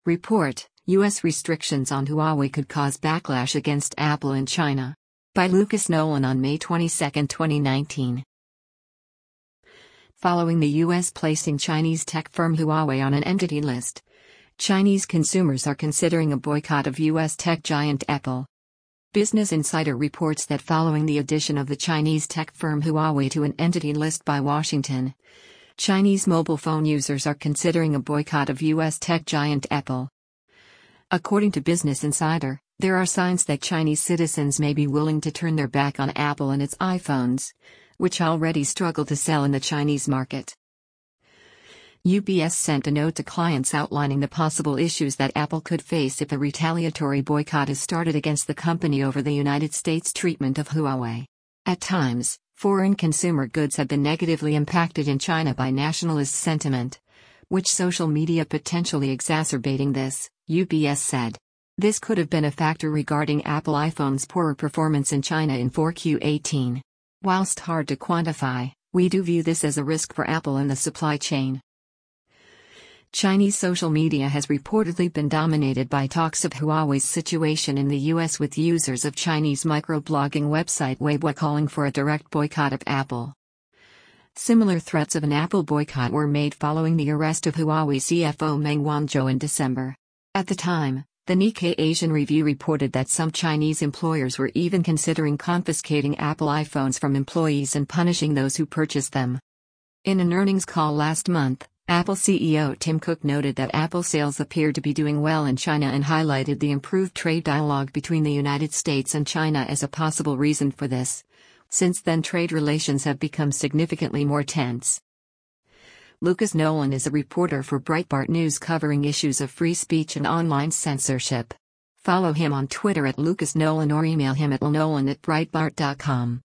Report: U.S. restrictions on Huawei could cause backlash against Apple in China. By Lucas Nolan on May 22, 2019. Following the U.S. placing Chinese tech firm Huawei on an entity list, Chinese consumers are considering a boycott of U.S. tech giant Apple. Business Insider reports that following the addition of the Chinese tech firm Huawei to an entity list by Washington, Chinese mobile phone users are considering a boycott of U.S. tech giant Apple. According to Business Insider, there are signs that Chinese citizens may be willing to turn their back on Apple and its iPhones, which already struggle to sell in the Chinese market. UBS sent a note to clients outlining the possible issues that Apple could face if a retaliatory boycott is started against the company over the United States' treatment of Huawei. At times, foreign consumer goods have been negatively impacted in China by nationalist sentiment, which social media potentially exacerbating this, UBS said. This could have been a factor regarding Apple iPhone's poorer performance in China in 4Q18. Whilst hard to quantify, we do view this as a risk for Apple and the supply chain. Chinese social media has reportedly been dominated by talks of Huawei's situation in the US, with users of Chinese microblogging website Weibo calling for a direct boycott of Apple. Similar threats of an Apple boycott were made following the arrest of Huawei CFO Meng Wanzhou in December. At the time, the Nikkei Asian Review reported that some Chinese employers were even considering confiscating Apple iPhones from employees and punishing those who purchased them. In an earnings call last month, Apple CEO Tim Cook noted that Apple sales appeared to be doing well in China and highlighted the improved trade dialogue between the United States and China as a possible reason for this. Since then, trade relations have become significantly more tense. Lucas Nolan is a reporter for Breitbart News covering issues of free speech and online censorship. Follow him on Twitter at Lucas Nolan or email him at lnolan@breitbart.com.